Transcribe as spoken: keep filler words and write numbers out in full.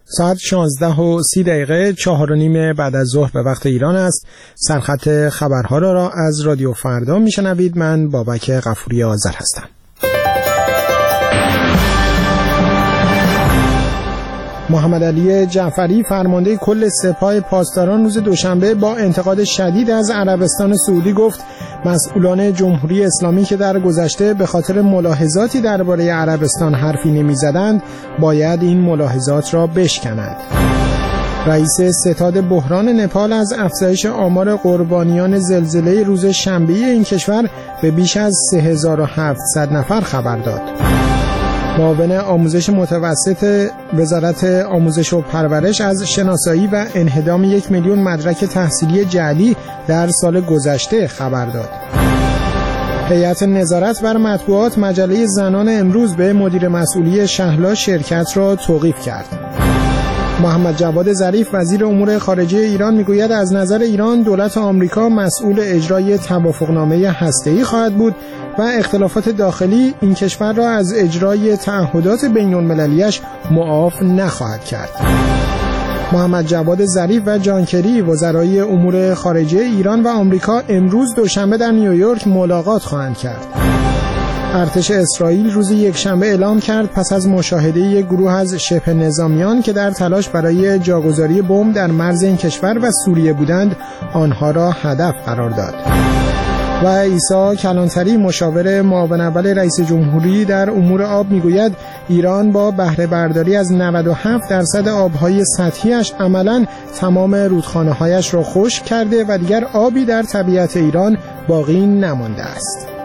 ساعت شانزده و سی دقیقه چهار و نیم بعد از ظهر به وقت ایران است. سرخط خبرها را, را از رادیو فردا میشنوید. من بابک غفوری آذر هستم. محمد علی جعفری فرمانده کل سپاه پاسداران روز دوشنبه با انتقاد شدید از عربستان سعودی گفت مسئولان جمهوری اسلامی که در گذشته به خاطر ملاحظاتی درباره عربستان حرفی نمی‌زدند باید این ملاحظات را بشکنند. رئیس ستاد بحران نپال از افزایش آمار قربانیان زلزله روز شنبه این کشور به بیش از سه هزار و هفتصد نفر خبر داد. معاون آموزش متوسط وزارت آموزش و پرورش از شناسایی و انهدام یک میلیون مدرک تحصیلی جعلی در سال گذشته خبر داد. هیئت نظارت بر مطبوعات مجله زنان امروز به مدیر مسئولی شهلا شرکت را توقیف کرد. محمد جواد ظریف وزیر امور خارجه ایران میگوید از نظر ایران دولت آمریکا مسئول اجرای توافقنامه هسته‌ای خواهد بود و اختلافات داخلی این کشور را از اجرای تعهدات بین‌المللی‌اش معاف نخواهد کرد. محمد جواد ظریف و جان کری وزرای امور خارجه ایران و آمریکا امروز دوشنبه در نیویورک ملاقات خواهند کرد. ارتش اسرائیل روز یکشنبه اعلام کرد پس از مشاهده یک گروه از شبه نظامیان که در تلاش برای جاگذاری بمب در مرز این کشور و سوریه بودند آنها را هدف قرار داد. و عیسی کلانتری مشاور معاون اول رئیس جمهوری در امور آب میگوید ایران با بهره برداری از نود و هفت درصد آبهای سطحیش عملاً تمام رودخانه‌هایش را خشک کرده و دیگر آبی در طبیعت ایران باقی نمانده است.